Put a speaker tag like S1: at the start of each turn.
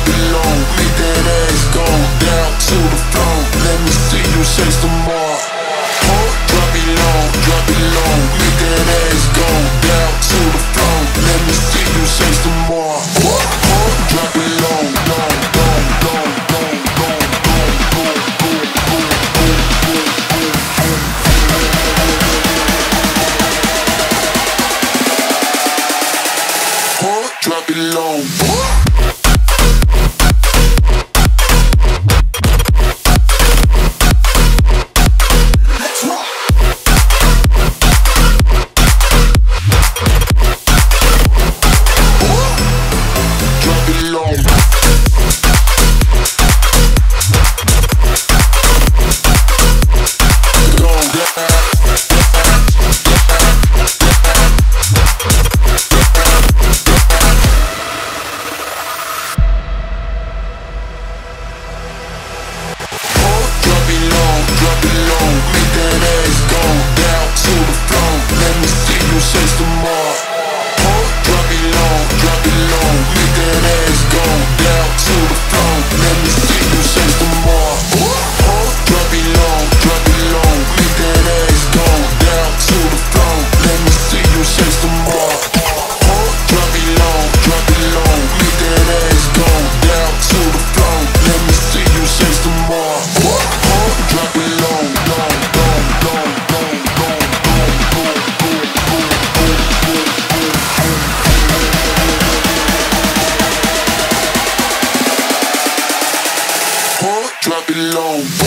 S1: drop it low, make that ass go down to the floor. Let me see you shake some more. Drop it low, make that ass go down to the floor. Let me see you shake some more. Drop it low, low, low, low, low, low, low, low. Drop it low. Drop it low.